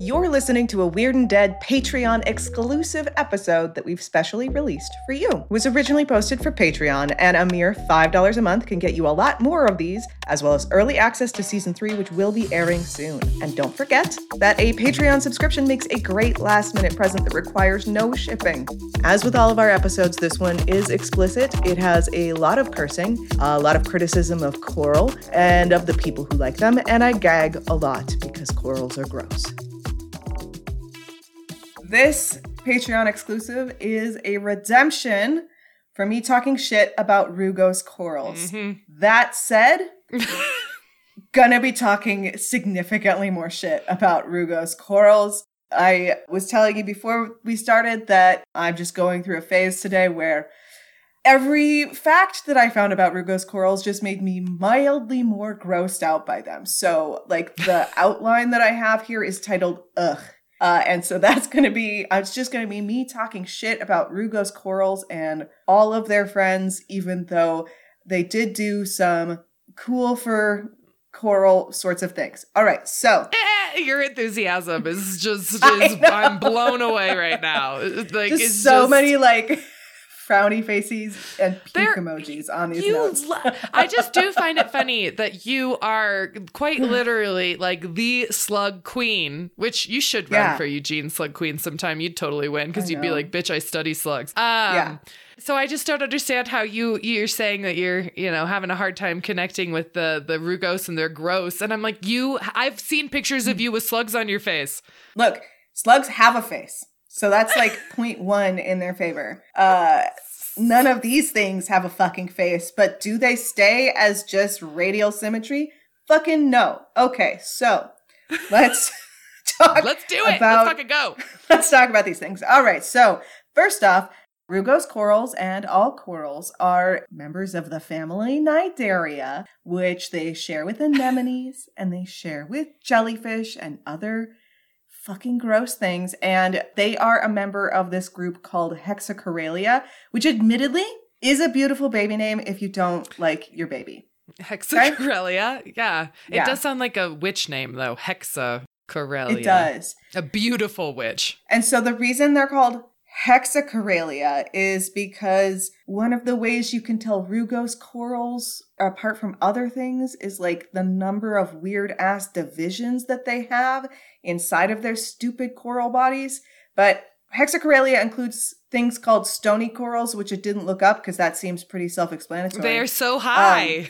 You're listening to a Weird and Dead Patreon exclusive episode that we've specially released for you. It was originally posted for Patreon, and a mere $5 a month can get you a lot more of these, as well as early access to Season 3, which will be airing soon. And don't forget that a Patreon subscription makes a great last-minute present that requires no shipping. As with all of our episodes, this one is explicit. It has a lot of cursing, a lot of criticism of coral, and of the people who like them, and I gag a lot because corals are gross. This Patreon exclusive is a redemption for me talking shit about Rugose corals. That said, gonna be talking significantly more shit about Rugose corals. I was telling you before we started that I'm just going through a phase today where every fact that I found about Rugose corals just made me mildly more grossed out by them. So, like, the outline that I have here is titled Ugh. And so that's going to be, it's just going to be me talking shit about Rugose corals and all of their friends, even though they did do some cool for coral sorts of things. All right, so. Your enthusiasm is just, I'm blown away right now. Like, just it's so many, like, frowny faces and puke emojis on these notes. I just do find it funny that you are quite literally like the slug queen, which you should run for Eugene Slug Queen sometime. You'd totally win because you'd be like, bitch, I study slugs. So I just don't understand how you're saying that you're, having a hard time connecting with the Rugose and they're gross. And I'm like, I've seen pictures of you with slugs on your face. Look, slugs have a face. So that's like 0.1 in their favor. None of these things have a fucking face, but do they stay as just radial symmetry? Fucking no. Okay, so let's talk. Let's do it. Let's fucking go. Let's talk about these things. All right, so first off, Rugose corals and all corals are members of the family Cnidaria, which they share with anemones and they share with jellyfish and other fucking gross things, and they are a member of this group called Hexacoralia, which admittedly is a beautiful baby name if you don't like your baby. Hexacoralia? Okay? Yeah. It does sound like a witch name, though. Hexacoralia. It does. A beautiful witch. And so the reason they're called Hexacoralia is because one of the ways you can tell Rugose corals apart from other things is like the number of weird ass divisions that they have inside of their stupid coral bodies. But Hexacoralia includes things called stony corals, which it didn't look up because that seems pretty self-explanatory. They are so high.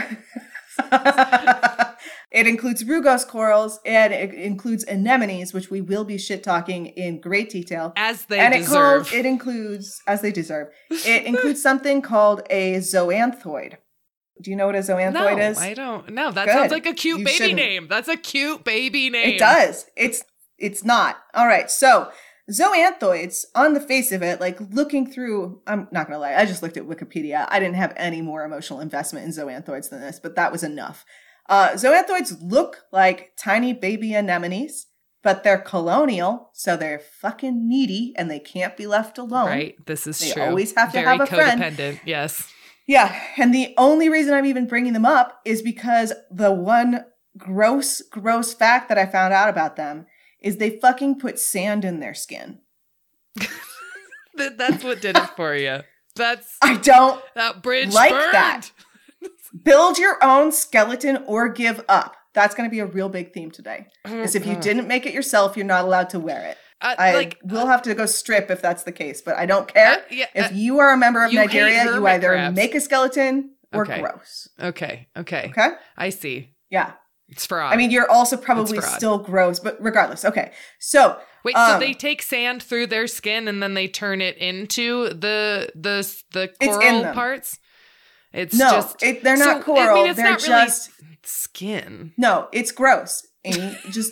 It includes Rugose corals, and it includes anemones, which we will be shit-talking in great detail. As they deserve. It includes, as they deserve, it includes something called a zoanthoid. Do you know what a zoanthoid is? No, I don't. No, that sounds like a cute baby name. That's a cute baby name. It does. It's not. All right, so zoanthoids, on the face of it, like looking through, I'm not going to lie, I just looked at Wikipedia. I didn't have any more emotional investment in zoanthoids than this, but that was enough. Zoanthoids look like tiny baby anemones, but they're colonial, so they're fucking needy and they can't be left alone. Right, this is true. They always have to have a friend. Very codependent, yes. Yeah, and the only reason I'm even bringing them up is because the one gross fact that I found out about them is they fucking put sand in their skin. That's what did it for you. I don't that bridge like burned. That. Build your own skeleton or give up. That's going to be a real big theme today. Is if you didn't make it yourself, you're not allowed to wear it. We'll have to go strip if that's the case, but I don't care. If you are a member of Cnidaria, you either make a skeleton or gross. Okay. I see. Yeah. It's fraud. I mean, you're also probably still gross, but regardless. Okay. So wait, so they take sand through their skin and then they turn it into the coral parts? They're not coral. They're not just really skin. No, it's gross. Amy, just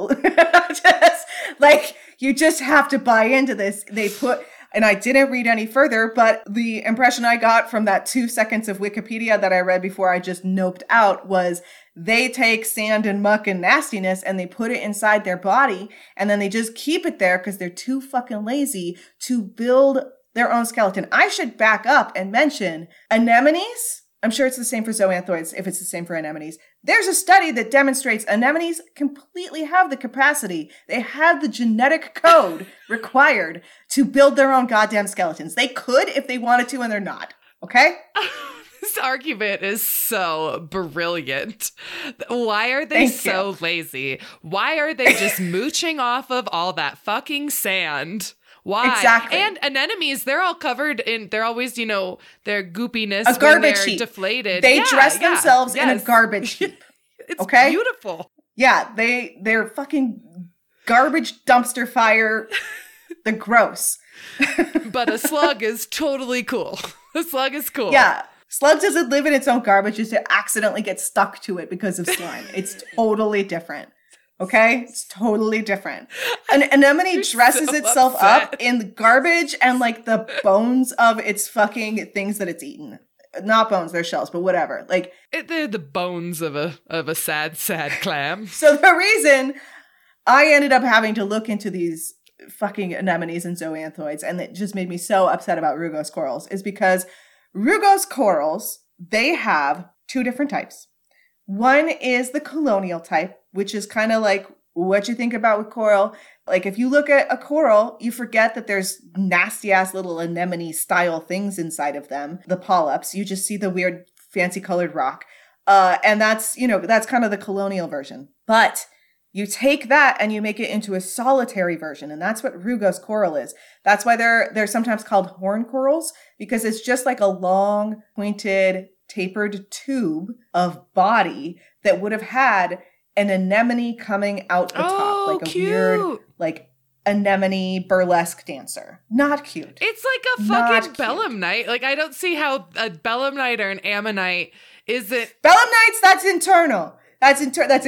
like you just have to buy into this. And I didn't read any further, but the impression I got from that 2 seconds of Wikipedia that I read before I just noped out was they take sand and muck and nastiness and they put it inside their body and then they just keep it there because they're too fucking lazy to build their own skeleton. I should back up and mention anemones. I'm sure it's the same for zoanthoids if it's the same for anemones. There's a study that demonstrates anemones completely have the capacity. They have the genetic code required to build their own goddamn skeletons. They could if they wanted to, and they're not. Okay? This argument is so brilliant. Why are they so lazy? Why are they just mooching off of all that fucking sand? Why? Exactly. And anemones, they're all covered in, they're always, you know, their goopiness a garbage when they're heap. deflated. They dress themselves in a garbage heap. It's okay? beautiful. Yeah, they're fucking garbage dumpster fire. They're gross. But a slug is totally cool. A slug is cool. Yeah. Slug doesn't live in its own garbage just to accidentally get stuck to it because of slime. It's totally different. Okay? It's totally different. An anemone dresses itself up in the garbage and like the bones of its fucking things that it's eaten. Not bones, they're shells, but whatever. Like they're the bones of a sad clam. So the reason I ended up having to look into these fucking anemones and zoanthoids, and it just made me so upset about rugose corals, is because rugose corals, they have two different types. One is the colonial type, which is kind of like what you think about with coral. Like if you look at a coral, you forget that there's nasty ass little anemone style things inside of them, the polyps. You just see the weird fancy colored rock. And that's, you know, that's kind of the colonial version. But you take that and you make it into a solitary version. And that's what rugose coral is. That's why they're sometimes called horn corals, because it's just like a long, pointed, tapered tube of body that would have had an anemone coming out the top, like a cute. Weird, like anemone burlesque dancer. Not cute. It's like a fucking belemnite. Like I don't see how a belemnite or an ammonite isn't. Belemnites, that's internal. That's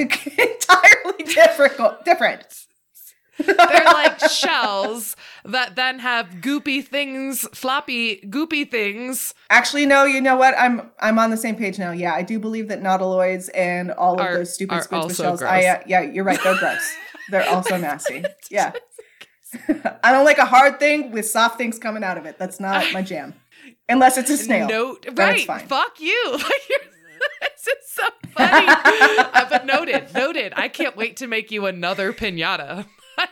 entirely different. They're like shells that then have goopy things, floppy goopy things. Actually, no, you know what? I'm on the same page now. Yeah, I do believe that nautiloids and all of those stupid squids with shells. Yeah, you're right. They're gross. They're also nasty. Yeah. I don't like a hard thing with soft things coming out of it. That's not my jam. Unless it's a snail. No, right. Fuck you. This is so funny. But noted. I can't wait to make you another piñata.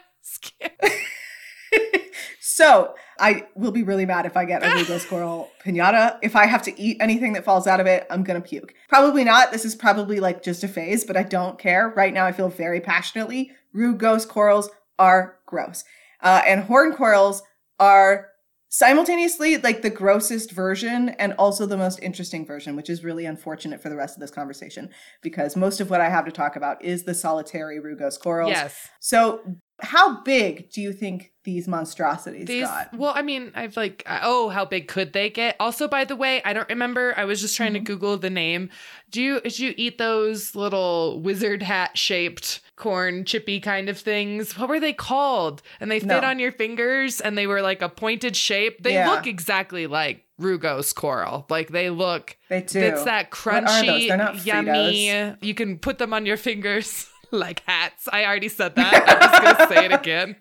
So I will be really mad if I get a rugose coral piñata. If I have to eat anything that falls out of it, I'm going to puke. Probably not. This is probably like just a phase, but I don't care. Right now I feel very passionately. Rugose corals are gross. And horn corals are simultaneously like the grossest version and also the most interesting version, which is really unfortunate for the rest of this conversation because most of what I have to talk about is the solitary rugose corals. Yes. So how big do you think these monstrosities got? Well, I mean, I've like, how big could they get? Also, by the way, I don't remember. I was just trying to Google the name. Did you eat those little wizard hat shaped corn chippy kind of things? What were they called? And they fit on your fingers and they were like a pointed shape. They look exactly like rugose coral. Like they do. It's that crunchy, They're not yummy. Fritos. You can put them on your fingers. Like hats. I already said that. I'm just going to say it again.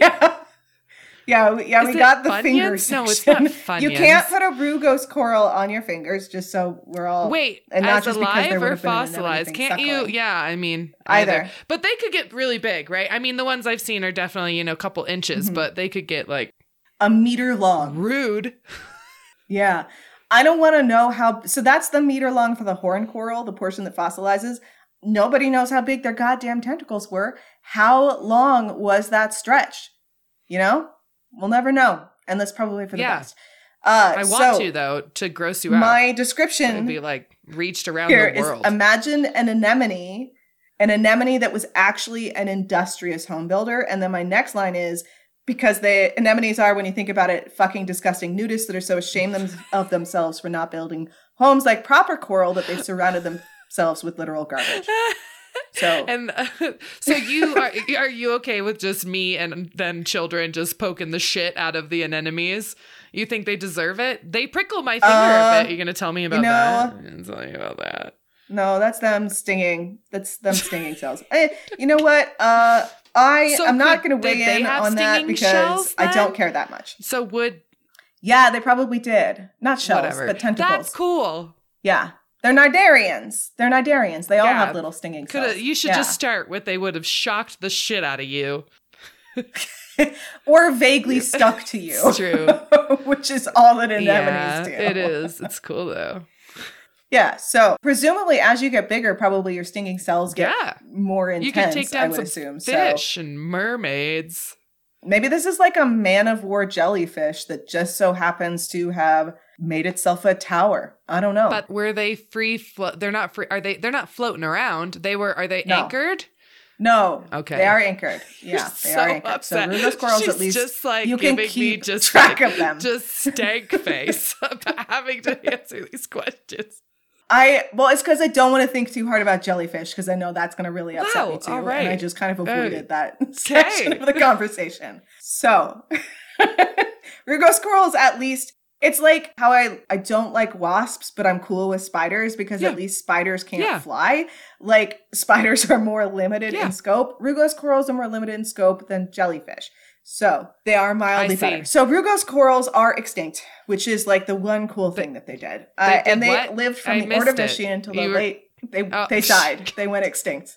Yeah, we got the Funyuns? finger section. No, it's not Funyuns. You can't put a rugose coral on your fingers, just so we're all... Wait, and not as just alive or fossilized? Can't you? Yeah, I mean, either. But they could get really big, right? I mean, the ones I've seen are definitely, a couple inches, but they could get like... a meter long. Rude. Yeah. I don't want to know how... So that's the meter long for the horn coral, the portion that fossilizes. Nobody knows how big their goddamn tentacles were. How long was that stretch? We'll never know. And that's probably for the best. I want to, though, to gross you out. My description would be like reached around here the world. Is imagine an anemone that was actually an industrious home builder. And then my next line is, because the anemones are, when you think about it, fucking disgusting nudists that are so ashamed of themselves for not building homes like proper coral that they've surrounded themselves with literal garbage. So you are you okay with just me and then children just poking the shit out of the anemones? You think they deserve it? They prickle my finger a bit. You're gonna tell me about that? I'm gonna tell you about that. No, that's them stinging. That's them stinging cells. You know what? I'm not gonna weigh in on that because shells, I don't care that much. So yeah, they probably did. Not shells, but tentacles. That's cool. Yeah. They're Cnidarians. They all have little stinging cells. You should just start with they would have shocked the shit out of you. Or vaguely stuck to you. It's true. Which is all that anemones do. It is. It's cool, though. Yeah, so presumably as you get bigger, probably your stinging cells get more intense, you can take down I would some assume. fish and mermaids. Maybe this is like a man-of-war jellyfish that just so happens to have made itself a tower. I don't know. But were they they're not free. They're not floating around. Are they anchored? No. Okay. They are anchored. Yeah, they are anchored. Upset. So Rugose corals, She's at least just like you can keep track of them. Just stank face about having to answer these questions. It's because I don't want to think too hard about jellyfish because I know that's going to really upset me too. All right. And I just kind of avoided that section of the conversation. So, Rugose corals, at least, it's like how I don't like wasps, but I'm cool with spiders because at least spiders can't fly. Like, spiders are more limited in scope. Rugose corals are more limited in scope than jellyfish. So they are mildly better. So Rugose corals are extinct, which is like the one cool thing that they did. And they lived from the Ordovician until the late. They died. They went extinct.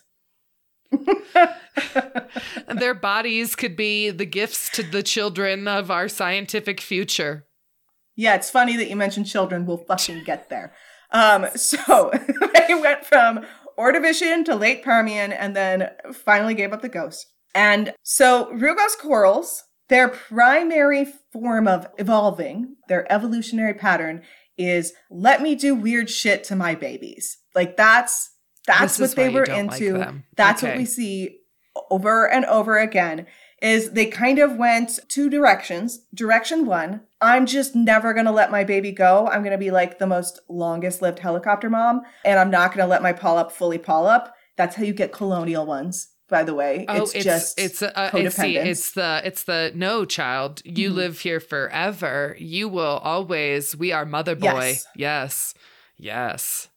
And their bodies could be the gifts to the children of our scientific future. Yeah, it's funny that you mentioned children. We'll fucking get there. So they went from Ordovician to late Permian and then finally gave up the ghost. And so Rugose corals, their primary form of evolving, their evolutionary pattern is let me do weird shit to my babies. Like that's what they were into. Like that's what we see over and over again is they kind of went two directions. Direction one, I'm just never going to let my baby go. I'm going to be like the most longest lived helicopter mom. And I'm not going to let my polyp fully polyp. That's how you get colonial ones. By the way, it's codependence. It's the no, child. You live here forever. You will always. We are mother boy. Yes. Yes.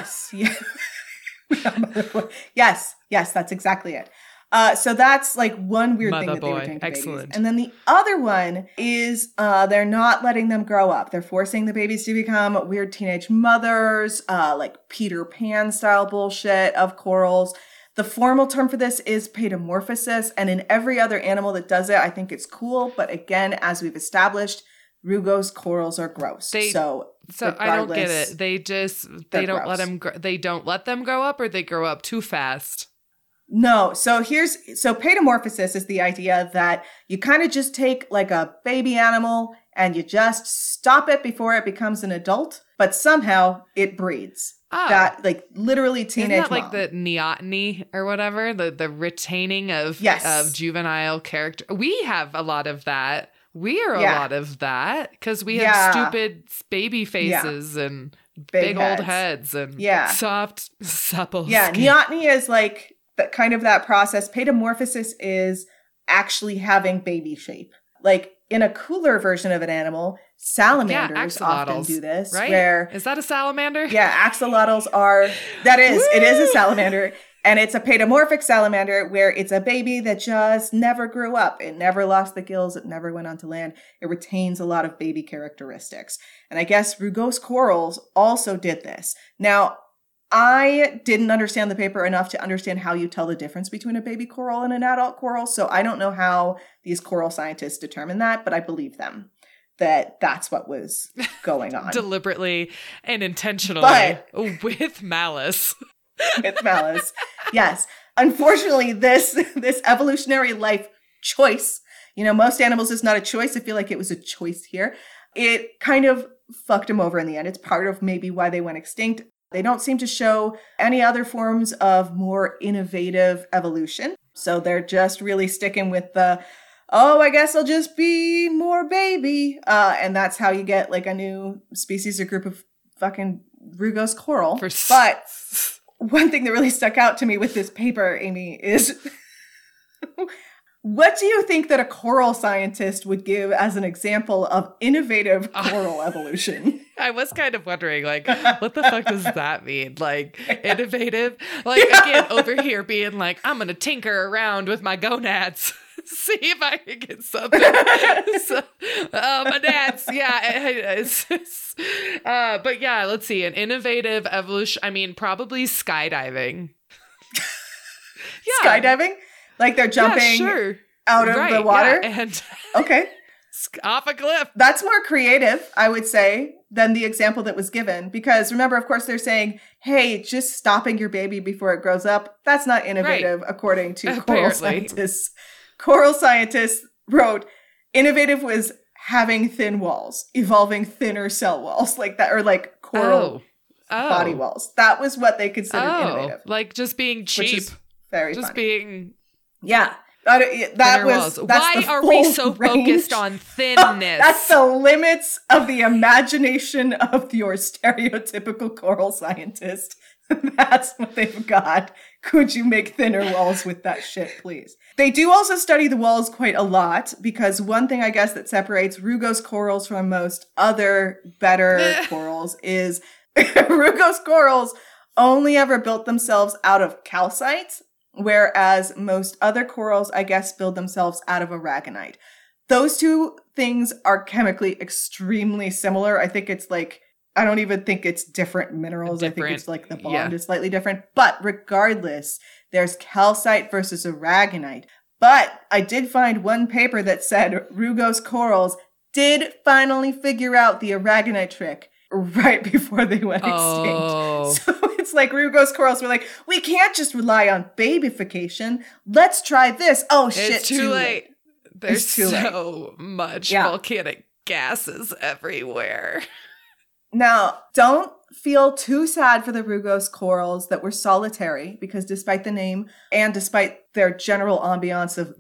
Yes. That's exactly it. So that's like one weird thing that they were doing to babies. And then the other one is they're not letting them grow up. They're forcing the babies to become weird teenage mothers, like Peter Pan style bullshit of corals. The formal term for this is paedomorphosis, and in every other animal that does it, I think it's cool. But again, as we've established, Rugose corals are gross. So I don't get it. They don't let them grow up, or they grow up too fast. No. So paedomorphosis is the idea that you kind of just take like a baby animal and you just stop it before it becomes an adult, but somehow it breeds. Oh. That like literally teenage. Isn't that like the neoteny or whatever, the retaining of juvenile character? We have a lot of that. We are a lot of that because we have stupid baby faces and big old heads and soft, supple skin. Neoteny is like kind of that process. Paedomorphosis is actually having baby shape. Like in a cooler version of an animal, salamanders often do this. Right? Is that a salamander? Yeah, axolotls are. It is a salamander. And it's a paedomorphic salamander where it's a baby that just never grew up. It never lost the gills. It never went onto land. It retains a lot of baby characteristics. And I guess Rugose corals also did this. Now, I didn't understand the paper enough to understand how you tell the difference between a baby coral and an adult coral. So I don't know how these coral scientists determine that, but I believe them that that's what was going on. Deliberately and intentionally with malice. With malice. Yes. Unfortunately, this evolutionary life choice, most animals is not a choice. I feel like it was a choice here. It kind of fucked them over in the end. It's part of maybe why they went extinct. They don't seem to show any other forms of more innovative evolution. So they're just really sticking with I guess I'll just be more baby. And that's how you get like a new species or group of fucking Rugose coral. But one thing that really stuck out to me with this paper, Amy, is what do you think that a coral scientist would give as an example of innovative coral evolution? I was kind of wondering, like, what the fuck does that mean? Like, innovative? Like, again, over here being like, I'm going to tinker around with my gonads. See if I can get something. That's, but yeah, let's see. An innovative evolution. I mean, probably skydiving. Skydiving? Like they're jumping out of the water? Yeah, and okay. Off a cliff. That's more creative, I would say, than the example that was given. Because remember, of course, they're saying, hey, just stopping your baby before it grows up, that's not innovative, according to coral scientists. Coral scientists wrote, innovative was having thin walls, evolving thinner cell walls like that, or like coral body walls. That was what they considered innovative. Like just being cheap. Very just funny. being... Yeah. Why are we so focused on thinness? That's the limits of the imagination of your stereotypical coral scientist. That's what they've got. Could you make thinner walls with that shit, please? They do also study the walls quite a lot, because one thing I guess that separates Rugose corals from most other better corals is Rugose corals only ever built themselves out of calcite, whereas most other corals, I guess, build themselves out of aragonite. Those two things are chemically extremely similar. I think it's like, I don't even think it's different minerals. I think it's like the bond is slightly different. But regardless, there's calcite versus aragonite. But I did find one paper that said Rugose corals did finally figure out the aragonite trick right before they went extinct. So it's like Rugose corals were like, we can't just rely on babyfication. Let's try this. Oh shit, it's too late. There's so much volcanic gases everywhere. Now, don't feel too sad for the Rugose corals that were solitary, because despite the name and despite their general ambiance of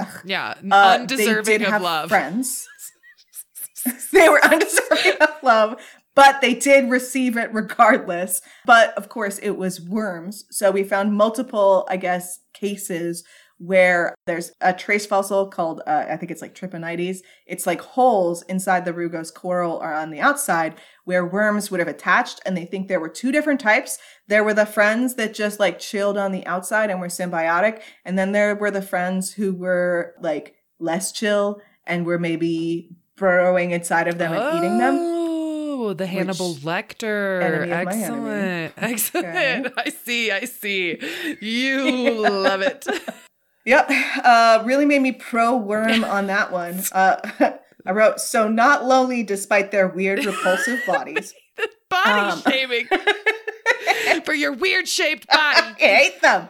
undeserving of love, friends. They were undeserving of love, but they did receive it regardless. But of course, it was worms. So we found multiple, I guess, cases where there's a trace fossil called, I think it's like Triponides. It's like holes inside the Rugose coral or on the outside where worms would have attached. And they think there were two different types. There were the friends that just like chilled on the outside and were symbiotic. And then there were the friends who were like less chill and were maybe burrowing inside of them and eating them. Oh, the Hannibal Lecter. Excellent. Excellent. Okay. I see. You love it. Yep. Really made me pro-worm on that one. I wrote, so not lonely despite their weird, repulsive bodies. Body shaming. For your weird-shaped body. I hate them.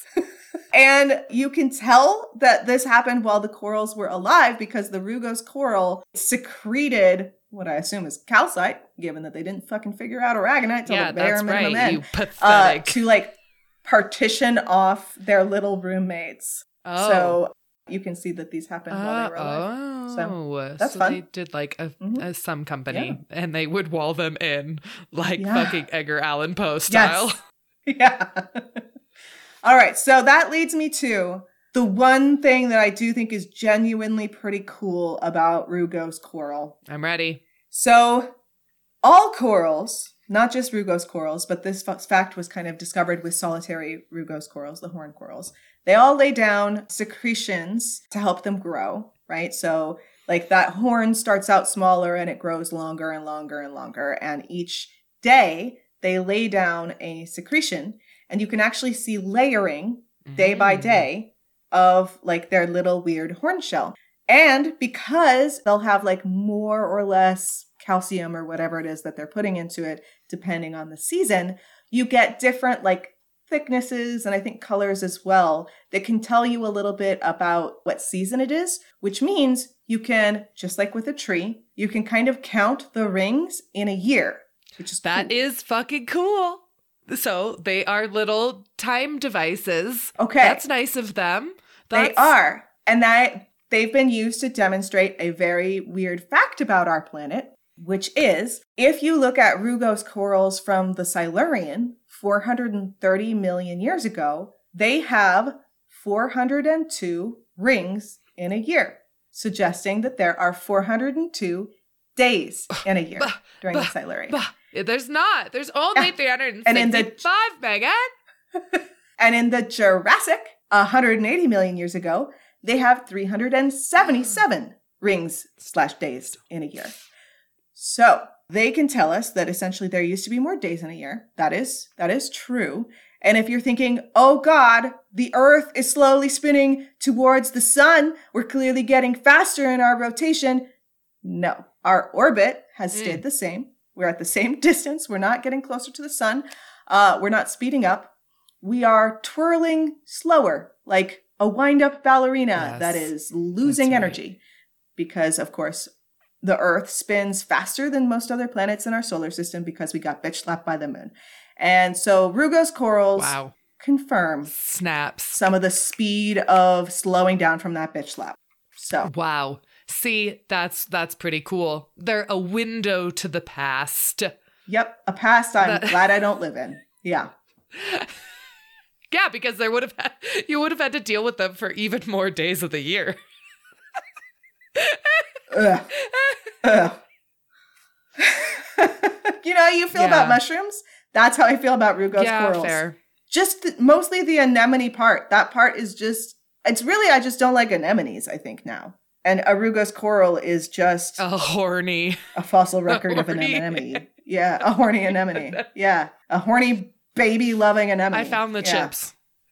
And you can tell that this happened while the corals were alive because the Rugose coral secreted what I assume is calcite, given that they didn't fucking figure out aragonite till the bare minimum end. You pathetic. To like partition off their little roommates. Oh. So you can see that these happened while they were alive. So that's fun. They did like some company and they would wall them in like fucking Edgar Allan Poe style. Yes. Yeah. All right. So that leads me to the one thing that I do think is genuinely pretty cool about Rugose coral. I'm ready. So all corals, not just Rugose corals, but this fact was kind of discovered with solitary Rugose corals, the horn corals. They all lay down secretions to help them grow, right? So like that horn starts out smaller and it grows longer and longer and longer. And each day they lay down a secretion, and you can actually see layering day by day of like their little weird horn shell. And because they'll have like more or less calcium or whatever it is that they're putting into it, depending on the season, you get different like thicknesses and I think colors as well that can tell you a little bit about what season it is, which means you can, just like with a tree, you can kind of count the rings in a year, which is That is fucking cool. So they are little time devices. Okay. That's nice of them. They are. And they've been used to demonstrate a very weird fact about our planet, which is if you look at Rugose corals from the Silurian 430 million years ago, they have 402 rings in a year, suggesting that there are 402 days in a year during the Silurian. There's not. There's only 365, Megan. And in the Jurassic, 180 million years ago, they have 377 rings/days in a year. So they can tell us that essentially there used to be more days in a year. That is true. And if you're thinking, oh God, the earth is slowly spinning towards the sun, we're clearly getting faster in our rotation. No, our orbit has stayed the same. We're at the same distance. We're not getting closer to the sun. We're not speeding up. We are twirling slower, like a wind-up ballerina that is losing energy. Because, of course, the earth spins faster than most other planets in our solar system because we got bitch slapped by the moon. And so Rugose corals confirm some of the speed of slowing down from that bitch slap. So wow. See, that's pretty cool. They're a window to the past. Yep, a past I'm glad I don't live in. Yeah. Yeah, because you would have had to deal with them for even more days of the year. Ugh. You know how you feel about mushrooms? That's how I feel about Rugose corals. Fair. Just mostly the anemone part. That part is just, it's really, I just don't like anemones, I think now. And a Rugose coral is just a fossil record of an anemone. Yeah, a horny anemone. Yeah, a horny baby loving anemone. I found the chips.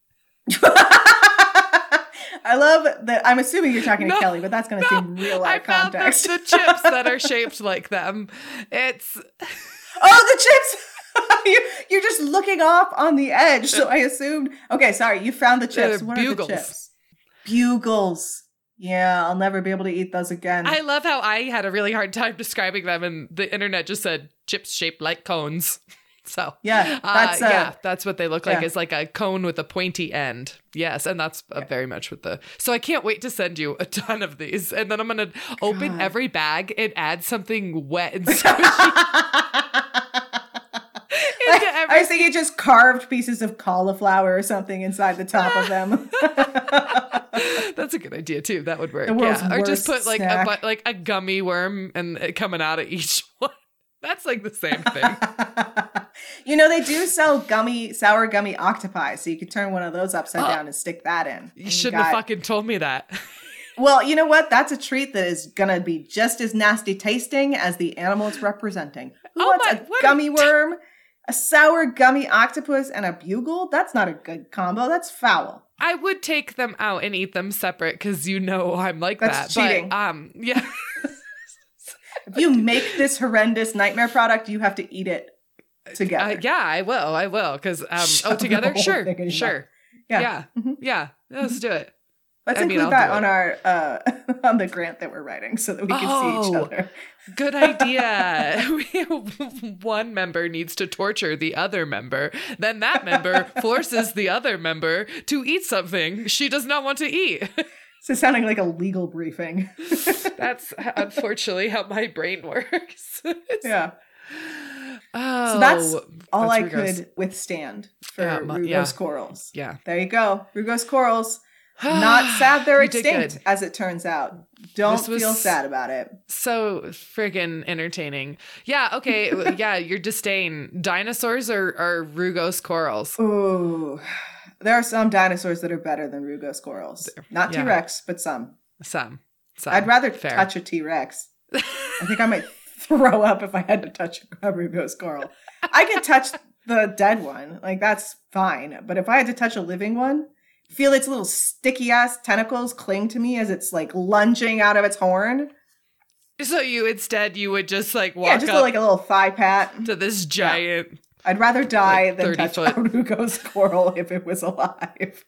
I love that. I'm assuming you're talking to Kelly, but that's going to seem real out of context. I found the chips that are shaped like them. It's the chips. You're just looking off on the edge. So I assumed. Okay, sorry. You found the chips. What bugles. Are the chips? Bugles. Yeah, I'll never be able to eat those again. I love how I had a really hard time describing them, and the internet just said chips shaped like cones. So yeah, that's what they look like. Is like a cone with a pointy end. Yes, and that's very much what So I can't wait to send you a ton of these, and then I'm gonna open every bag and add something wet and squishy. I was thinking just carved pieces of cauliflower or something inside the top of them. That's a good idea too. That would work. Yeah, or just put like a gummy worm and coming out of each one. That's like the same thing. You know, they do sell sour gummy octopi, so you could turn one of those upside down and stick that in. You shouldn't have fucking told me that. Well, you know what? That's a treat that is going to be just as nasty tasting as the animal it's representing. Who wants a gummy worm, a sour gummy octopus, and a bugle? That's not a good combo. That's foul. I would take them out and eat them separate because you know I'm like that's that. Cheating. But, yeah. If you make this horrendous nightmare product, you have to eat it together. Yeah, I will. Because together, sure. Yeah. Mm-hmm. Yeah. Let's do it. Let's include that on our on the grant that we're writing so that we can see each other. Good idea. One member needs to torture the other member. Then that member forces the other member to eat something she does not want to eat. So sounding like a legal briefing. That's unfortunately how my brain works. Yeah. So that's all I could withstand for Rugose corals. Yeah. There you go. Rugose corals. Not sad they're extinct, as it turns out. Don't feel sad about it. So friggin' entertaining. Yeah, okay. Yeah, your disdain. Dinosaurs or Rugose corals? Ooh. There are some dinosaurs that are better than Rugose corals. Not T-Rex, but some. Some. I'd rather touch a T-Rex. I think I might throw up if I had to touch a Rugose coral. I could touch the dead one. Like, that's fine. But if I had to touch a living one, feel its little sticky-ass tentacles cling to me as it's, like, lunging out of its horn. So you would just, like, walk just up like a little thigh pat. To this giant... Yeah. I'd rather die than touch a Rugose coral if it was alive.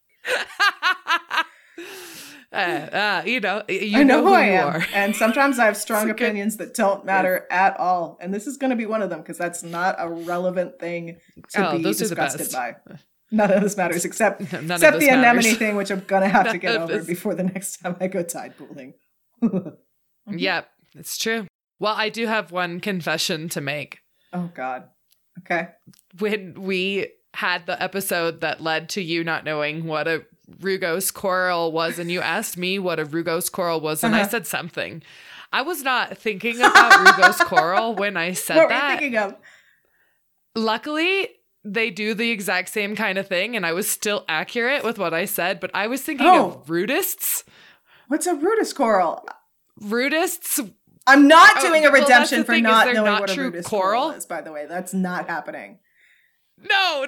You know I know who I am. Are. And sometimes I have strong opinions that don't matter at all. And this is going to be one of them because that's not a relevant thing to be disgusted by. None of this matters except the anemone thing, which I'm going to have to get over before the next time I go tide pooling. Yep, it's true. Well, I do have one confession to make. Oh, God. Okay. When we had the episode that led to you not knowing what a Rugose coral was, and you asked me what a Rugose coral was, and I said something. I was not thinking about Rugose coral when I said that. What were you thinking of? Luckily, they do the exact same kind of thing, and I was still accurate with what I said, but I was thinking of rudists. What's a rudist coral? Rudists. I'm not doing a redemption for not knowing not what a rudist coral is, by the way. That's not happening. No.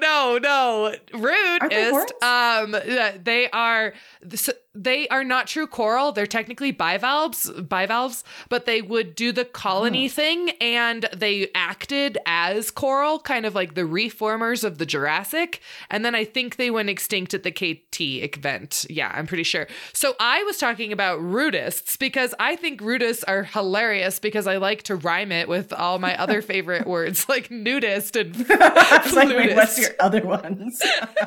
Rudist. They are not true coral. They're technically bivalves, but they would do the colony thing, and they acted as coral, kind of like the reformers of the Jurassic. And then I think they went extinct at the KT event. Yeah, I'm pretty sure. So I was talking about rudists because I think rudists are hilarious because I like to rhyme it with all my other favorite words like nudist and Wait, what's your other ones?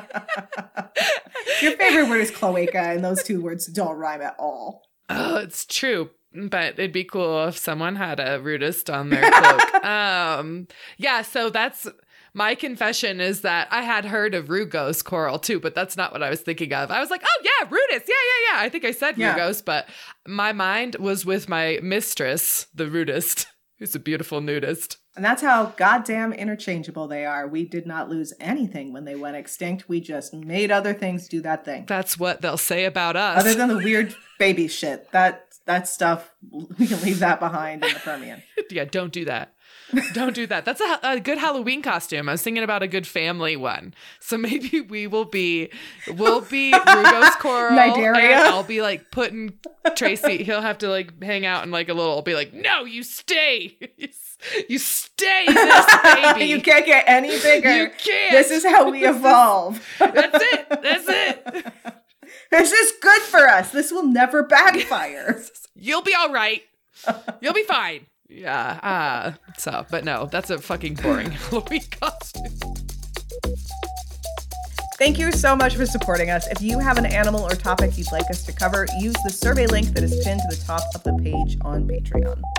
Your favorite word is cloaca, and those two words don't rhyme at all. Oh, it's true. But it'd be cool if someone had a rudist on their cloak. Yeah, so that's my confession is that I had heard of rugose coral too, but that's not what I was thinking of. I was like, oh yeah, rudist. Yeah. I think I said rugose, but my mind was with my mistress, the rudist, who's a beautiful nudist. And that's how goddamn interchangeable they are. We did not lose anything when they went extinct. We just made other things do that thing. That's what they'll say about us. Other than the weird baby shit. That stuff, we can leave that behind in the Permian. Yeah, don't do that. Don't do that. That's a good Halloween costume. I was thinking about a good family one. So maybe we'll be rugose coral. Nidaria. I'll be like putting Tracy. He'll have to like hang out in like a little. I'll be like, no, you stay. You stay, this baby. You can't get any bigger. You can't. This is how we evolve. That's it. This is good for us. This will never backfire. You'll be all right. You'll be fine. Yeah. But no, that's a fucking boring Halloween costume. Thank you so much for supporting us. If you have an animal or topic you'd like us to cover, use the survey link that is pinned to the top of the page on Patreon.